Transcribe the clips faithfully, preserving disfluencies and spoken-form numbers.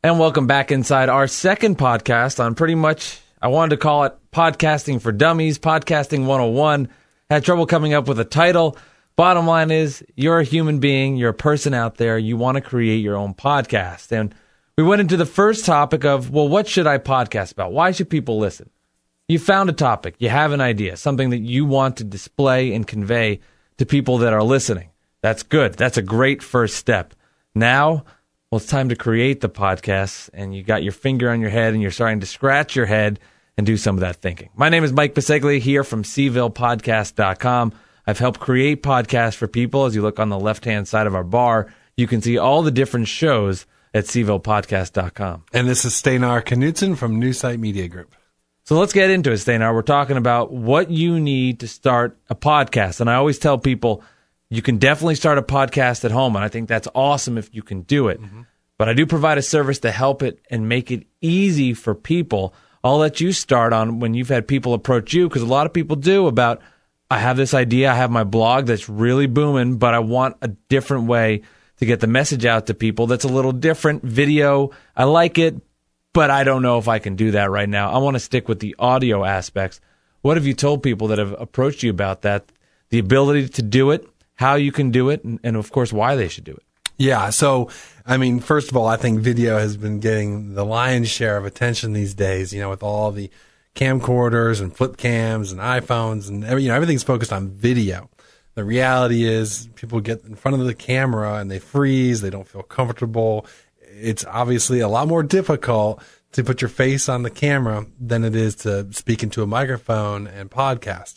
And welcome back inside our second podcast on pretty much, I wanted to call it Podcasting for Dummies, Podcasting one oh one. Had trouble coming up with a title. Bottom line is, you're a human being, you're a person out there, you want to create your own podcast. And we went into the first topic of, well, what should I podcast about? Why should people listen? You found a topic, you have an idea, something that you want to display and convey to people that are listening. That's good. That's a great first step. Now, well, it's time to create the podcast, and you got your finger on your head, and you're starting to scratch your head and do some of that thinking. My name is Mike Biseglia here from Seville Podcast dot com. I've helped create podcasts for people. As you look on the left-hand side of our bar, you can see all the different shows at Seville Podcast dot com. And this is Steinar Knudsen from New Site Media Group. So let's get into it, Steinar. We're talking about what you need to start a podcast. And I always tell people, you can definitely start a podcast at home, and I think that's awesome if you can do it. Mm-hmm. But I do provide a service to help it and make it easy for people. I'll let you start on when you've had people approach you, because a lot of people do, about, I have this idea, I have my blog that's really booming, but I want a different way to get the message out to people that's a little different. Video, I like it, but I don't know if I can do that right now. I want to stick with the audio aspects. What have you told people that have approached you about that? The ability to do it, how you can do it, and, and of course, why they should do it. Yeah. So, I mean, first of all, I think video has been getting the lion's share of attention these days, you know, with all the camcorders and flip cams and iPhones and every, you know, everything's focused on video. The reality is people get in front of the camera and they freeze. They don't feel comfortable. It's obviously a lot more difficult to put your face on the camera than it is to speak into a microphone and podcast.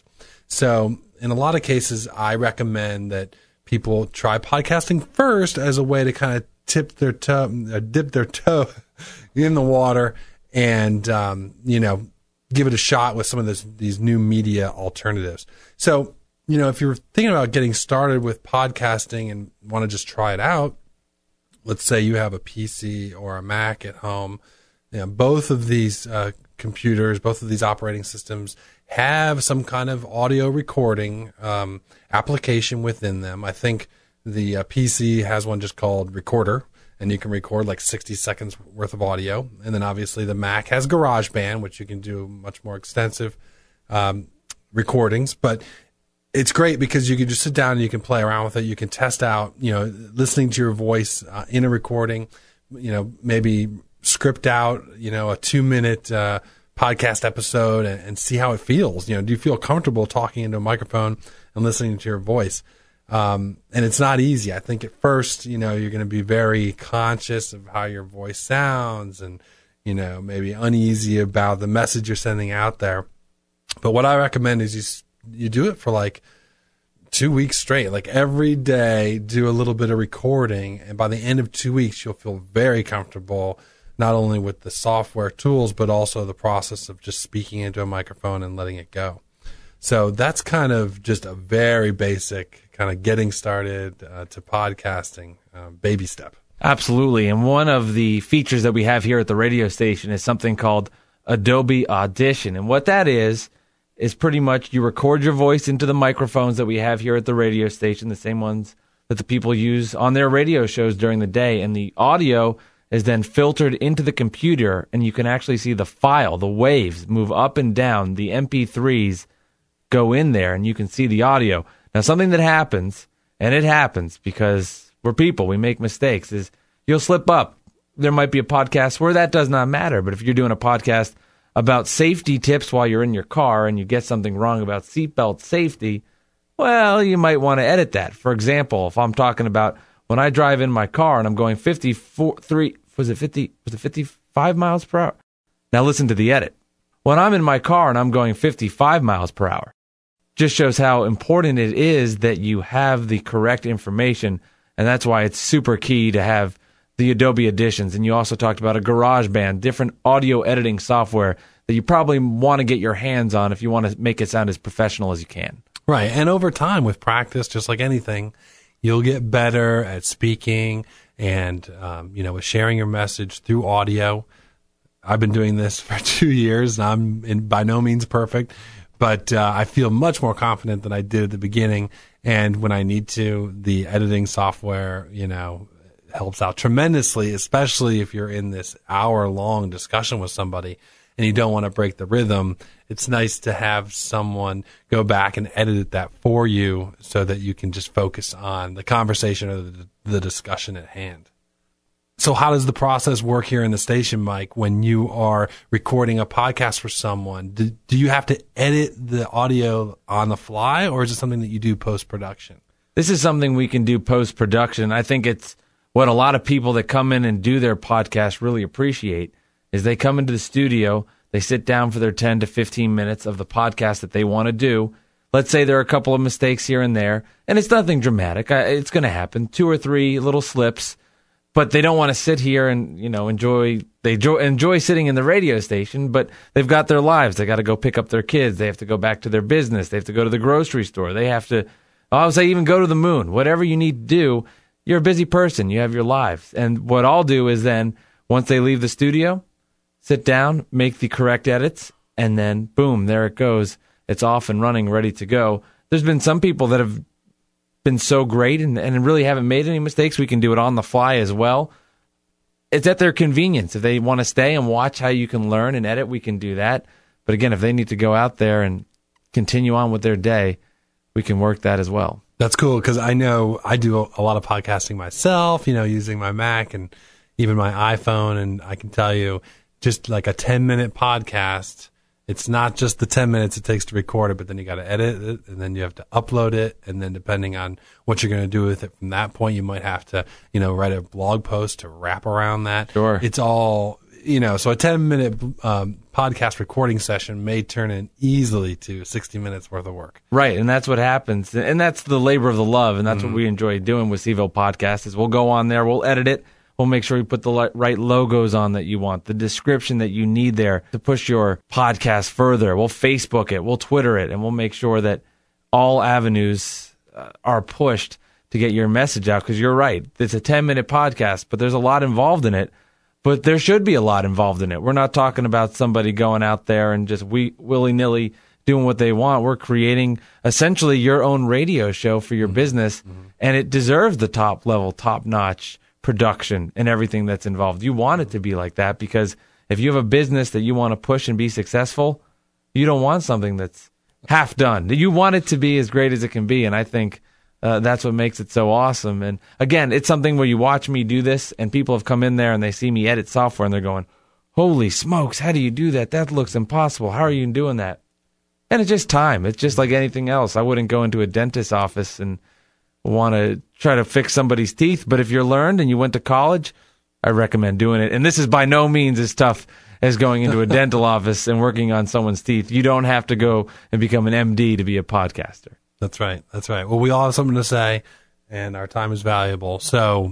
So in a lot of cases, I recommend that people try podcasting first as a way to kind of tip their toe, uh, dip their toe in the water, and um, you know, give it a shot with some of this, these new media alternatives. So, you know, if you're thinking about getting started with podcasting and want to just try it out, let's say you have a P C or a Mac at home. You know, both of these uh, computers, both of these operating systems have some kind of audio recording um, application within them. I think the uh, P C has one just called Recorder, and you can record like sixty seconds worth of audio. And then obviously the Mac has GarageBand, which you can do much more extensive um, recordings. But it's great because you can just sit down and you can play around with it. You can test out, you know, listening to your voice uh, in a recording, you know, maybe script out, you know, a two minute uh, podcast episode and, and see how it feels. You know, do you feel comfortable talking into a microphone and listening to your voice? Um, and it's not easy. I think at first, you know, you're going to be very conscious of how your voice sounds and, you know, maybe uneasy about the message you're sending out there. But what I recommend is you, you do it for like two weeks straight, like every day, do a little bit of recording. And by the end of two weeks, you'll feel very comfortable, not only with the software tools, but also the process of just speaking into a microphone and letting it go. So that's kind of just a very basic kind of getting started uh, to podcasting uh, baby step. Absolutely. And one of the features that we have here at the radio station is something called Adobe Audition. And what that is, is pretty much you record your voice into the microphones that we have here at the radio station, the same ones that the people use on their radio shows during the day. And the audio is then filtered into the computer, and you can actually see the file, the waves move up and down. The M P threes go in there, and you can see the audio. Now, something that happens, and it happens because we're people, we make mistakes, is you'll slip up. There might be a podcast where that does not matter, but if you're doing a podcast about safety tips while you're in your car and you get something wrong about seatbelt safety, well, you might want to edit that. For example, if I'm talking about when I drive in my car and I'm going fifty-four, three, was it fifty, was it fifty-five miles per hour? Now listen to the edit. When I'm in my car and I'm going fifty-five miles per hour, just shows how important it is that you have the correct information, and that's why it's super key to have the Adobe Auditions. And you also talked about a GarageBand, different audio editing software that you probably want to get your hands on if you want to make it sound as professional as you can. Right, and over time with practice, just like anything, you'll get better at speaking and, um, you know, with sharing your message through audio. I've been doing this for two years, and I'm in, by no means perfect, but uh, I feel much more confident than I did at the beginning. And when I need to, the editing software, you know, helps out tremendously, especially if you're in this hour-long discussion with somebody and you don't want to break the rhythm. It's nice to have someone go back and edit that for you so that you can just focus on the conversation or the, the discussion at hand. So how does the process work here in the station, Mike, when you are recording a podcast for someone? Do, do you have to edit the audio on the fly, or is it something that you do post-production? This is something we can do post-production. I think it's what a lot of people that come in and do their podcast really appreciate is they come into the studio, they sit down for their ten to fifteen minutes of the podcast that they want to do. Let's say there are a couple of mistakes here and there, and it's nothing dramatic. It's going to happen, two or three little slips, but they don't want to sit here and, you know, enjoy, they enjoy, enjoy sitting in the radio station, but they've got their lives. They got to go pick up their kids. They have to go back to their business. They have to go to the grocery store. They have to, I would say even go to the moon. Whatever you need to do, you're a busy person. You have your lives. And what I'll do is then, once they leave the studio, sit down, make the correct edits, and then boom, there it goes. It's off and running, ready to go. There's been some people that have been so great and, and really haven't made any mistakes. We can do it on the fly as well. It's at their convenience. If they want to stay and watch how you can learn and edit, we can do that. But again, if they need to go out there and continue on with their day, we can work that as well. That's cool, because I know I do a, a lot of podcasting myself, you know, using my Mac and even my iPhone, and I can tell you, just like a ten-minute podcast, it's not just the ten minutes it takes to record it, but then you got to edit it, and then you have to upload it, and then depending on what you're going to do with it from that point, you might have to, you know, write a blog post to wrap around that. Sure. It's all, you know, so a ten-minute um, podcast recording session may turn in easily to sixty minutes worth of work. Right, and that's what happens, and that's the labor of the love, and that's mm-hmm. what we enjoy doing with Seville Podcast, is we'll go on there, we'll edit it, we'll make sure we put the right logos on that you want, the description that you need there to push your podcast further. We'll Facebook it, we'll Twitter it, and we'll make sure that all avenues uh, are pushed to get your message out, because you're right. It's a ten-minute podcast, but there's a lot involved in it, but there should be a lot involved in it. We're not talking about somebody going out there and just we, willy-nilly doing what they want. We're creating essentially your own radio show for your mm-hmm. business, mm-hmm. and it deserves the top-level, top-notch production and everything that's involved. You want it to be like that, because if you have a business that you want to push and be successful, you don't want something that's half done. You want it to be as great as it can be, and I think uh, that's what makes it so awesome. And again, it's something where you watch me do this, and people have come in there and they see me edit software, and they're going, holy smokes, how do you do that? That looks impossible. How are you doing that? And it's just time. It's just like anything else. I wouldn't go into a dentist's office and want to try to fix somebody's teeth, but if you're learned and you went to college, I recommend doing it. And this is by no means as tough as going into a dental office and working on someone's teeth. You don't have to go and become an M D to be a podcaster. That's right. That's right. Well, we all have something to say, and our time is valuable. So,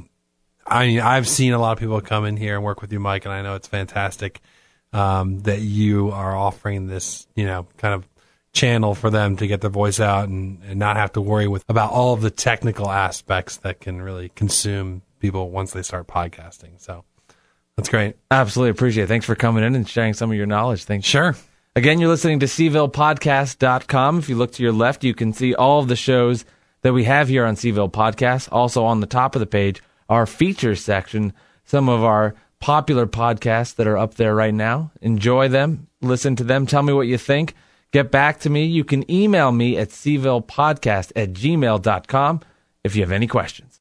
I mean, I've seen a lot of people come in here and work with you, Mike, and I know it's fantastic um, that you are offering this, you know, kind of channel for them to get their voice out and, and not have to worry with about all of the technical aspects that can really consume people once they start podcasting. So that's great. Absolutely appreciate it. Thanks for coming in and sharing some of your knowledge. Thanks. Sure. Again, you're listening to Seville Podcast dot com. If you look to your left, you can see all of the shows that we have here on Seville Podcast. Also on the top of the page, our features section, some of our popular podcasts that are up there right now. Enjoy them. Listen to them. Tell me what you think. Get back to me. You can email me at seville podcast at gmail dot com if you have any questions.